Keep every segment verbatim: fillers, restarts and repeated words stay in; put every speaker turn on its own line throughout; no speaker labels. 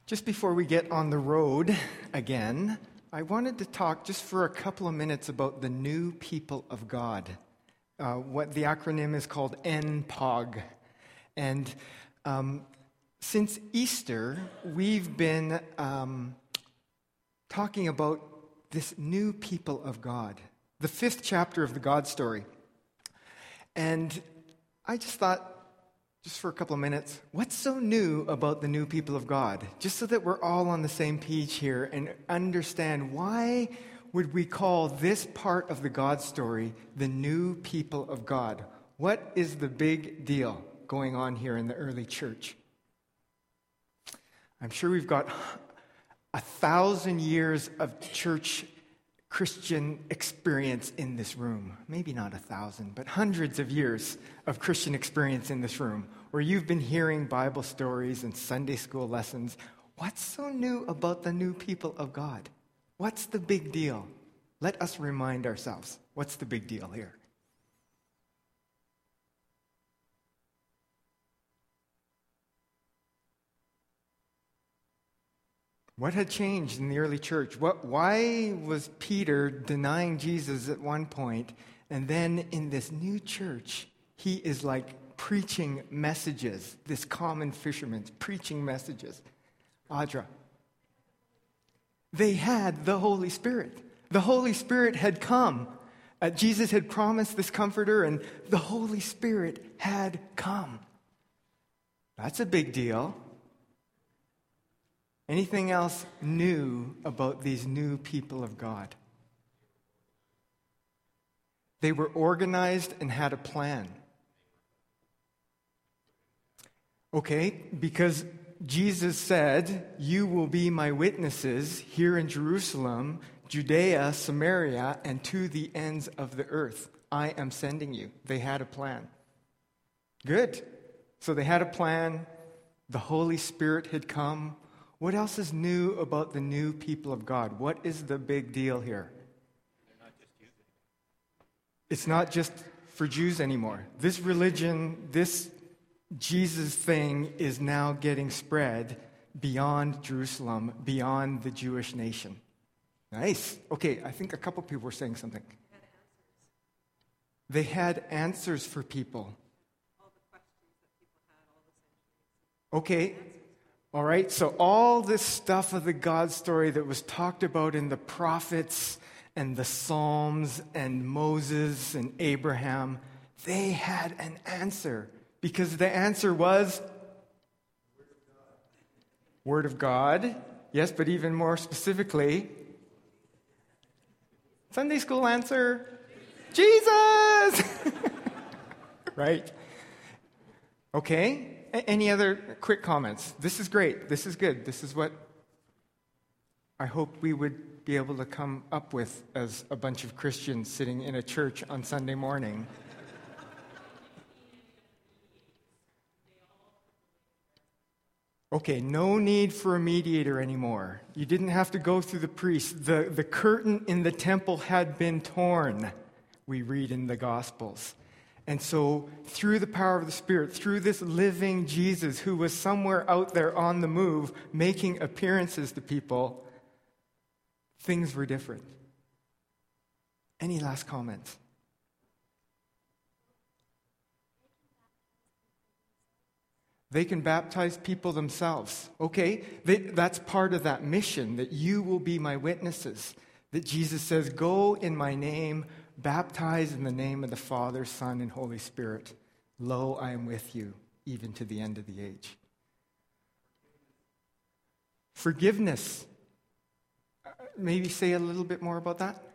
Just before we get on the road again, I wanted to talk just for a couple of minutes about the new people of God. Uh, what the acronym is called N P O G. And um, since Easter, we've been um, talking about this new people of God, the fifth chapter of the God story. And I just thought, just for a couple of minutes, what's so new about the new people of God? Just so that we're all on the same page here and understand, why would we call this part of the God story the new people of God? What is the big deal going on here in the early church? I'm sure we've got a thousand years of church Christian experience in this room. Maybe not a thousand, but hundreds of years of Christian experience in this room, where you've been hearing Bible stories and Sunday school lessons. What's so new about the new people of God? What's the big deal? Let us remind ourselves, what's the big deal here? What had changed in the early church? What, why was Peter denying Jesus at one point, and then in this new church, he is like preaching messages, this common fisherman preaching messages? Audra. They had the Holy Spirit. The Holy Spirit had come. Uh, Jesus had promised this comforter, and the Holy Spirit had come. That's a big deal. Anything else new about these new people of God? They were organized and had a plan. Okay, because Jesus said, "You will be my witnesses here in Jerusalem, Judea, Samaria, and to the ends of the earth. I am sending you." They had a plan. Good. So they had a plan. The Holy Spirit had come. What else is new about the new people of God? What is the big deal here?
They're not just Jews anymore.
It's not just for Jews anymore. This religion, this Jesus thing is now getting spread beyond Jerusalem, beyond the Jewish nation. Nice. Okay, I think a couple people were saying something. They had answers for people.
All the questions that people had all the centuries.
Okay. All right, so all this stuff of the God story that was talked about in the prophets and the Psalms and Moses and Abraham, they had an answer, because the answer was Word of God. Word of God. Yes, but even more specifically, Sunday school answer, Jesus! Right? Okay. Any other quick comments? This is great. This is good. This is what I hope we would be able to come up with as a bunch of Christians sitting in a church on Sunday morning. Okay, no need for a mediator anymore. You didn't have to go through the priest. The, the curtain in the temple had been torn, we read in the Gospels. And so, through the power of the Spirit, through this living Jesus who was somewhere out there on the move, making appearances to people, things were different. Any last comments? They can baptize people themselves. Okay, they, that's part of that mission, that you will be my witnesses. That Jesus says, "Go in my name, baptize in the name of the Father, Son, and Holy Spirit. Lo, I am with you, even to the end of the age." Forgiveness. Uh, maybe say a little bit more about that.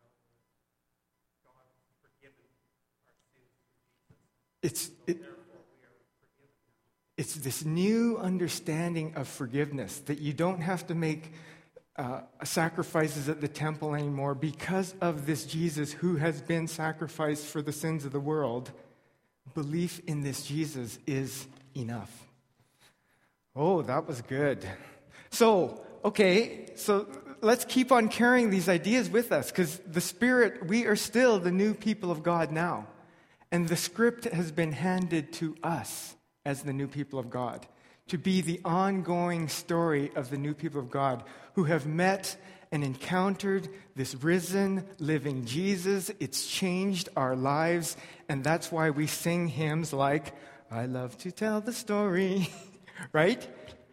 It's it, it's this new understanding of forgiveness, that you don't have to make Uh, sacrifices at the temple anymore because of this Jesus who has been sacrificed for the sins of the world. Belief in this Jesus is enough. Oh, that was good. So, okay, so let's keep on carrying these ideas with us, because the Spirit, we are still the new people of God now. And the script has been handed to us as the new people of God. to be the ongoing story of the new people of God who have met and encountered this risen, living Jesus. It's changed our lives, and that's why we sing hymns like, I love to tell the story, right?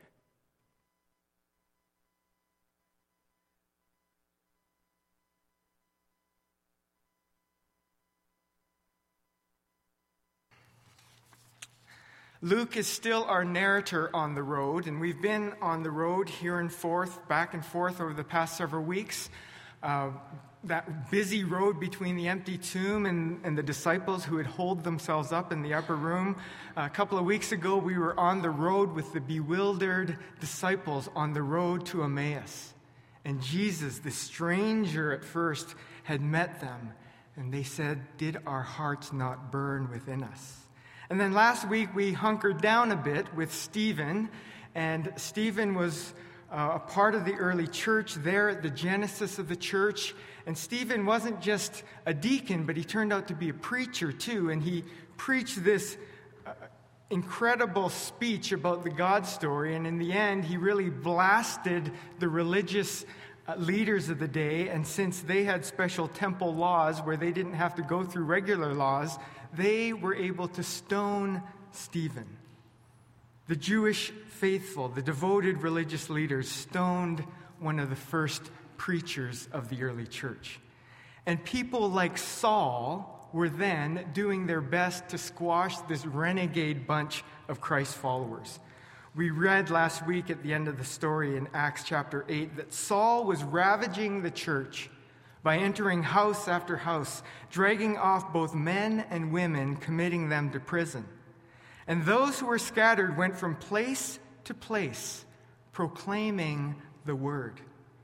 Luke is still our narrator on the road, and we've been on the road here and forth, back and forth over the past several weeks. Uh, that busy road between the empty tomb and, and the disciples who had holed themselves up in the upper room. Uh, a couple of weeks ago, we were on the road with the bewildered disciples on the road to Emmaus. And Jesus, the stranger at first, had met them, and they said, "Did our hearts not burn within us?" And then last week we hunkered down a bit with Stephen, and Stephen was uh, a part of the early church there at the genesis of the church. And Stephen wasn't just a deacon, but he turned out to be a preacher too, and he preached this uh, incredible speech about the God story, and in the end he really blasted the religious uh, leaders of the day. And since they had special temple laws where they didn't have to go through regular laws, they were able to stone Stephen. The Jewish faithful, the devoted religious leaders, stoned one of the first preachers of the early church. And people like Saul were then doing their best to squash this renegade bunch of Christ followers. We read last week at the end of the story in Acts chapter eight that Saul was ravaging the church by entering house after house, dragging off both men and women, committing them to prison. And those who were scattered went from place to place, proclaiming the word.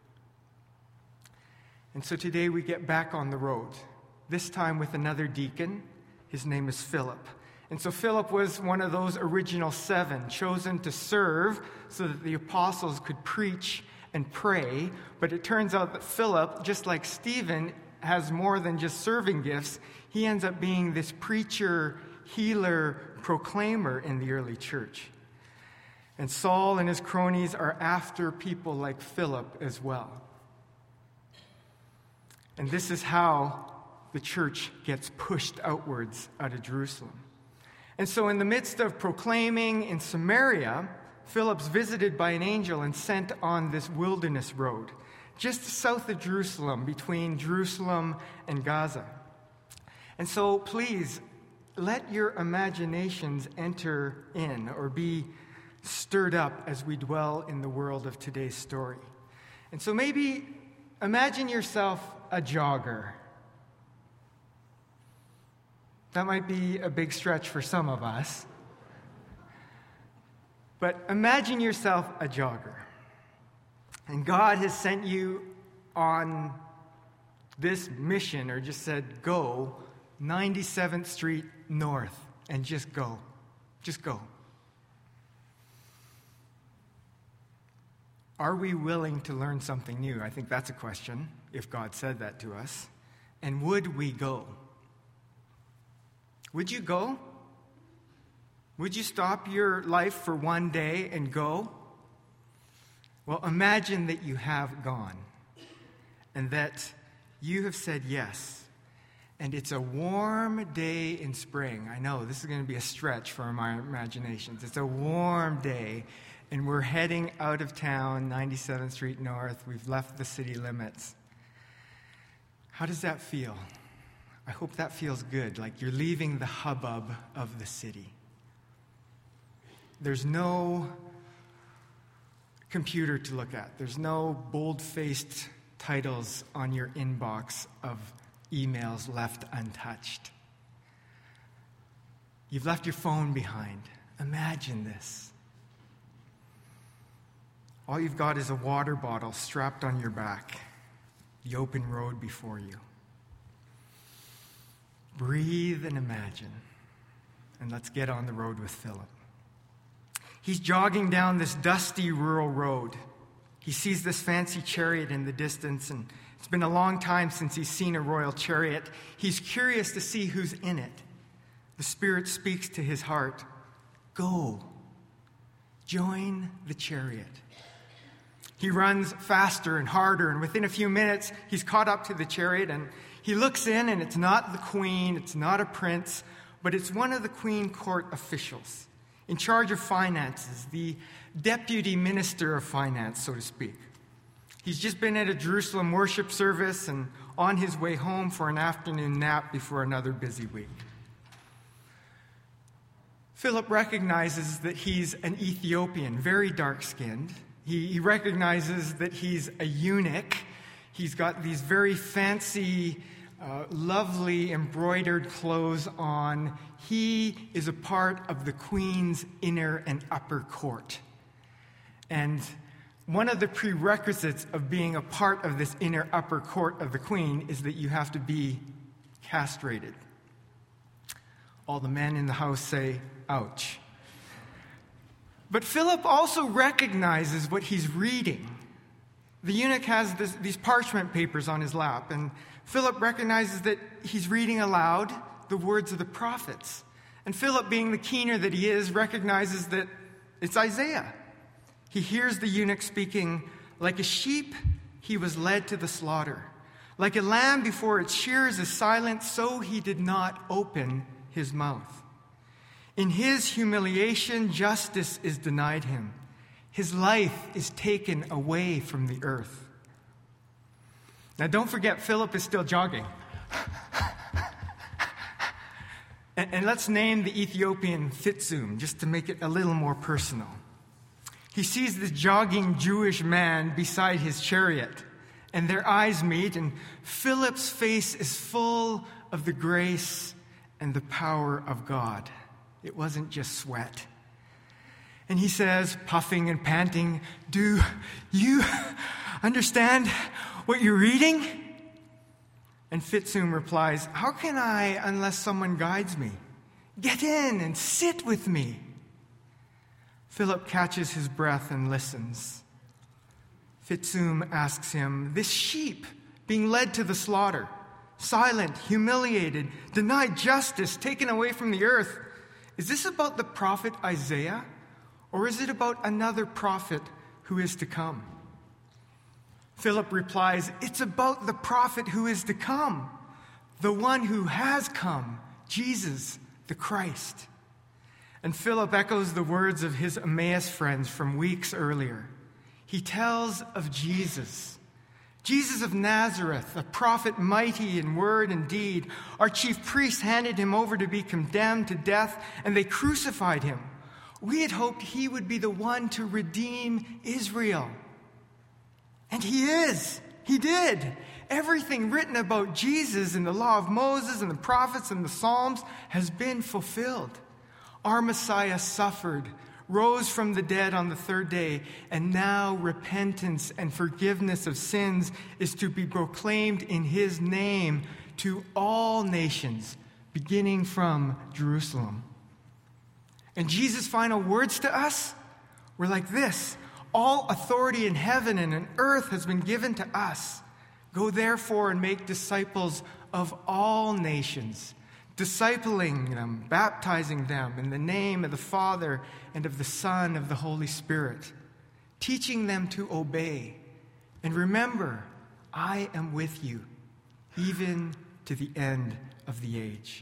And so today we get back on the road, this time with another deacon. His name is Philip. And so Philip was one of those original seven, chosen to serve so that the apostles could preach and pray. But it turns out that Philip, just like Stephen, has more than just serving gifts. He ends up being this preacher, healer, proclaimer in the early church. And Saul and his cronies are after people like Philip as well. And this is how the church gets pushed outwards out of Jerusalem. And so in the midst of proclaiming in Samaria, Philip's visited by an angel and sent on this wilderness road, just south of Jerusalem, between Jerusalem and Gaza. And so please, let your imaginations enter in or be stirred up as we dwell in the world of today's story. And so maybe imagine yourself a jogger. That might be a big stretch for some of us. But imagine yourself a jogger. And God has sent you on this mission, or just said, go ninety-seventh Street North, and just go. Just go. Are we willing to learn something new? I think that's a question, if God said that to us. And would we go? Would you go? Would you stop your life for one day and go? Well, imagine that you have gone and that you have said yes. And it's a warm day in spring. I know this is going to be a stretch for my imaginations. It's a warm day, and we're heading out of town, ninety-seventh Street North. We've left the city limits. How does that feel? I hope that feels good, like you're leaving the hubbub of the city. There's no computer to look at. There's no bold-faced titles on your inbox of emails left untouched. You've left your phone behind. Imagine this. All you've got is a water bottle strapped on your back, the open road before you. Breathe and imagine. And let's get on the road with Philip. He's jogging down this dusty rural road. He sees this fancy chariot in the distance, and it's been a long time since he's seen a royal chariot. He's curious to see who's in it. The Spirit speaks to his heart. Go. join the chariot. He runs faster and harder, and within a few minutes, he's caught up to the chariot, and he looks in, and it's not the queen, it's not a prince, but it's one of the queen court officials in charge of finances, the deputy minister of finance, so to speak. He's just been at a Jerusalem worship service and on his way home for an afternoon nap before another busy week. Philip recognizes that he's an Ethiopian, very dark-skinned. He, he recognizes that he's a eunuch. He's got these very fancy, uh, lovely embroidered clothes on. He is a part of the queen's inner and upper court. And one of the prerequisites of being a part of this inner upper court of the queen is that you have to be castrated. All the men in the house say, ouch. But Philip also recognizes what he's reading. The eunuch has this, these parchment papers on his lap, and Philip recognizes that he's reading aloud the words of the prophets. And Philip, being the keener that he is, recognizes that it's Isaiah. He hears the eunuch speaking, like a sheep, he was led to the slaughter. Like a lamb before its shearers is silent, so he did not open his mouth. In his humiliation, justice is denied him. His life is taken away from the earth. Now, don't forget, Philip is still jogging. and, and let's name the Ethiopian Fitsum, just to make it a little more personal. He sees this jogging Jewish man beside his chariot, and their eyes meet, and Philip's face is full of the grace and the power of God. It wasn't just sweat. And he says, puffing and panting, "Do you understand what you're reading?" And Fitsum replies, "How can I unless someone guides me? Get in and sit with me." Philip catches his breath and listens. Fitsum asks him, "This sheep being led to the slaughter, silent, humiliated, denied justice, taken away from the earth, is this about the prophet Isaiah, or is it about another prophet who is to come?" Philip replies, "It's about the prophet who is to come, the one who has come, Jesus the Christ." And Philip echoes the words of his Emmaus friends from weeks earlier. He tells of Jesus, Jesus of Nazareth, a prophet mighty in word and deed. Our chief priests handed him over to be condemned to death, and they crucified him. We had hoped he would be the one to redeem Israel. And he is. He did. Everything written about Jesus in the law of Moses and the prophets and the Psalms has been fulfilled. Our Messiah suffered, rose from the dead on the third day, and now repentance and forgiveness of sins is to be proclaimed in his name to all nations, beginning from Jerusalem. And Jesus' final words to us were like this: "All authority in heaven and on earth has been given to us. Go therefore and make disciples of all nations, discipling them, baptizing them in the name of the Father and of the Son of the Holy Spirit, teaching them to obey. And remember, I am with you, even to the end of the age."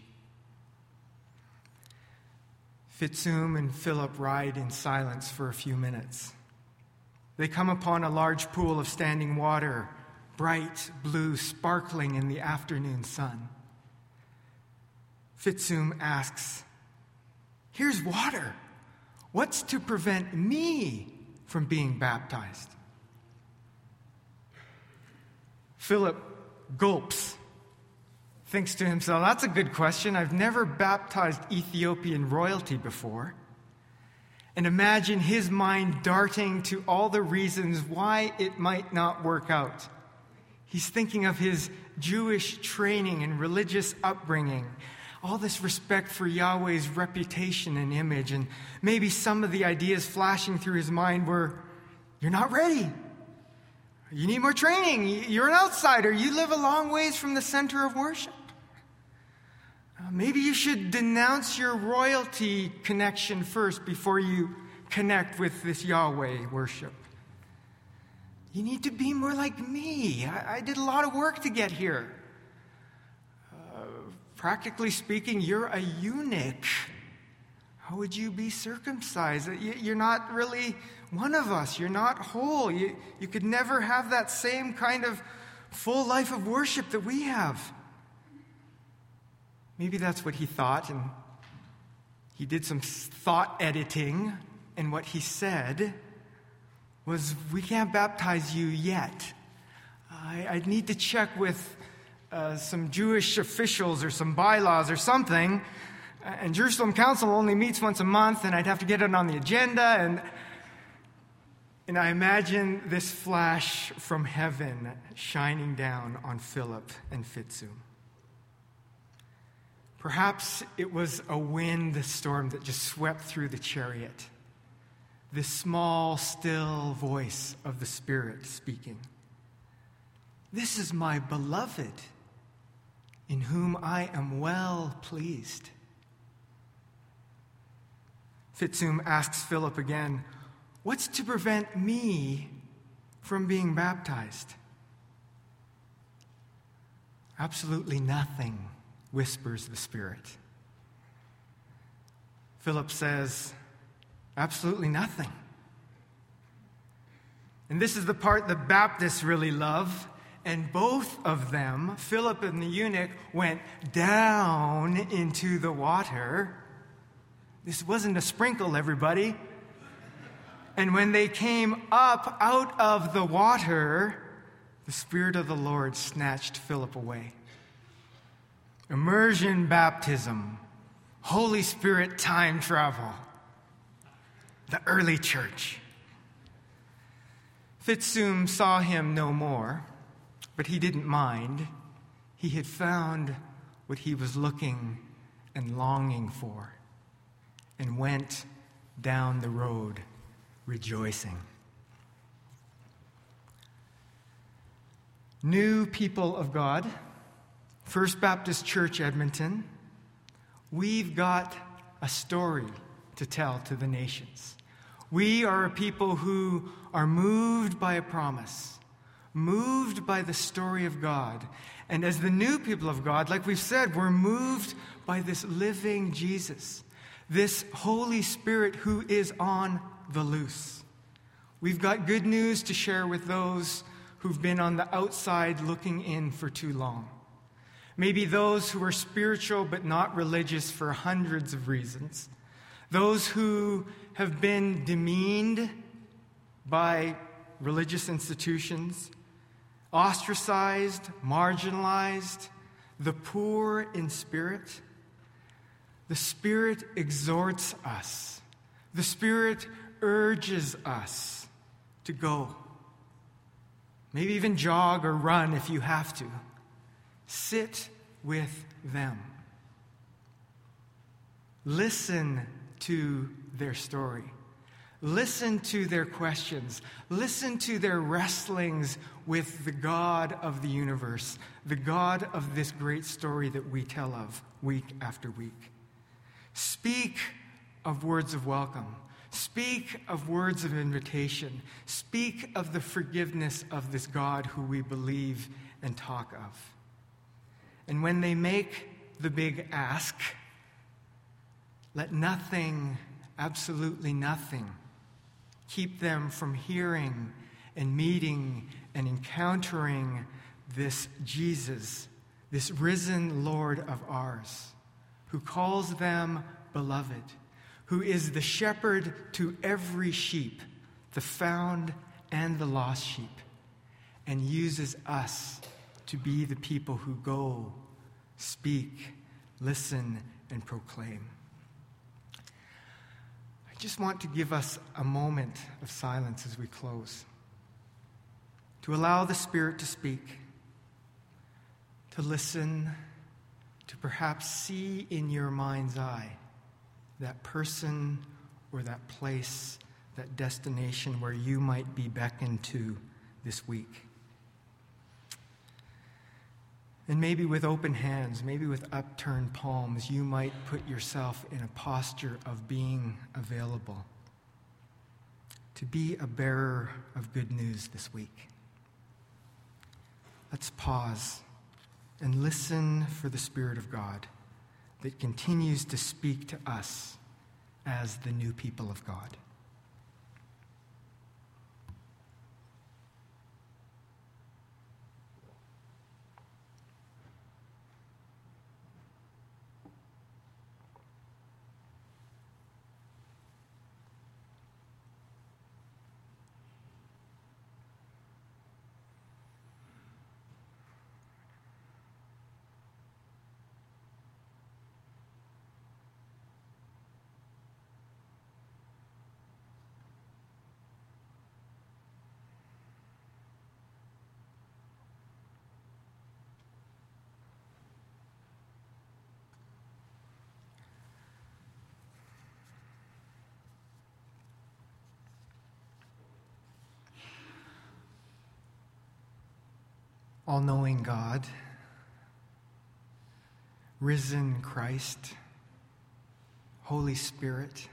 Fitsum and Philip ride in silence for a few minutes. They come upon a large pool of standing water, bright blue, sparkling in the afternoon sun. Fitsum asks, "Here's water. What's to prevent me from being baptized?" Philip gulps, thinks to himself, "That's a good question. I've never baptized Ethiopian royalty before." And imagine his mind darting to all the reasons why it might not work out. He's thinking of his Jewish training and religious upbringing, all this respect for Yahweh's reputation and image, and maybe some of the ideas flashing through his mind were, "You're not ready. You need more training. You're an outsider. You live a long ways from the center of worship. Uh, maybe you should denounce your royalty connection first before you connect with this Yahweh worship. You need to be more like me. I, I did a lot of work to get here. Uh, practically speaking, you're a eunuch. How would you be circumcised? You're not really one of us. You're not whole. You, you could never have that same kind of full life of worship that we have. Maybe that's what he thought, and he did some thought editing, and what he said was, we can't baptize you yet. I, I need to check with uh, some Jewish officials or some bylaws or something, and Jerusalem Council only meets once a month, and I'd have to get it on the agenda, and and I imagine this flash from heaven shining down on Philip and Fitzum. Perhaps it was a wind storm that just swept through the chariot. This small, still voice of the Spirit speaking. This is my beloved, in whom I am well pleased. Fitzum asks Philip again, what's to prevent me from being baptized? Absolutely nothing, whispers the Spirit. Philip says, absolutely nothing. And this is the part the Baptists really love. And both of them, Philip and the eunuch, went down into the water. This wasn't a sprinkle, everybody. And when they came up out of the water, the Spirit of the Lord snatched Philip away. Immersion baptism, Holy Spirit time travel, the early church. Fitzum saw him no more, but he didn't mind. He had found what he was looking and longing for, and went down the road rejoicing. New people of God, First Baptist Church, Edmonton, we've got a story to tell to the nations. We are a people who are moved by a promise, moved by the story of God. And as the new people of God, like we've said, we're moved by this living Jesus, this Holy Spirit who is on the loose. We've got good news to share with those who've been on the outside looking in for too long. Maybe those who are spiritual but not religious for hundreds of reasons. Those who have been demeaned by religious institutions, ostracized, marginalized, the poor in spirit. The Spirit exhorts us. The Spirit urges us to go. Maybe even jog or run if you have to. Sit with them. Listen to their story. Listen to their questions. Listen to their wrestlings with the God of the universe, the God of this great story that we tell of week after week. Speak of words of welcome. Speak of words of invitation. Speak of the forgiveness of this God who we believe and talk of. And when they make the big ask, let nothing, absolutely nothing, keep them from hearing and meeting and encountering this Jesus, this risen Lord of ours, who calls them beloved, who is the shepherd to every sheep, the found and the lost sheep, and uses us to be the people who go, speak, listen, and proclaim. I just want to give us a moment of silence as we close, to allow the Spirit to speak, to listen, to perhaps see in your mind's eye that person or that place, that destination where you might be beckoned to this week. And maybe with open hands, maybe with upturned palms, you might put yourself in a posture of being available. to be a bearer of good news this week. Let's pause and listen for the Spirit of God that continues to speak to us as the new people of God. All-knowing God, risen Christ, Holy Spirit,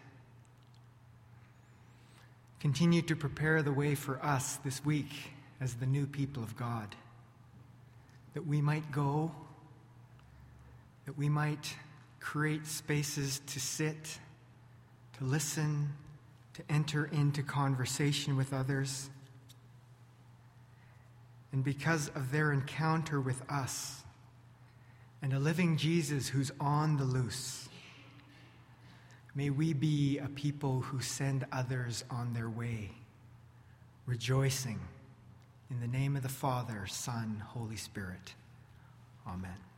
continue to prepare the way for us this week as the new people of God, that we might go, that we might create spaces to sit, to listen, to enter into conversation with others. And because of their encounter with us and a living Jesus who's on the loose, may we be a people who send others on their way, rejoicing in the name of the Father, Son, Holy Spirit. Amen.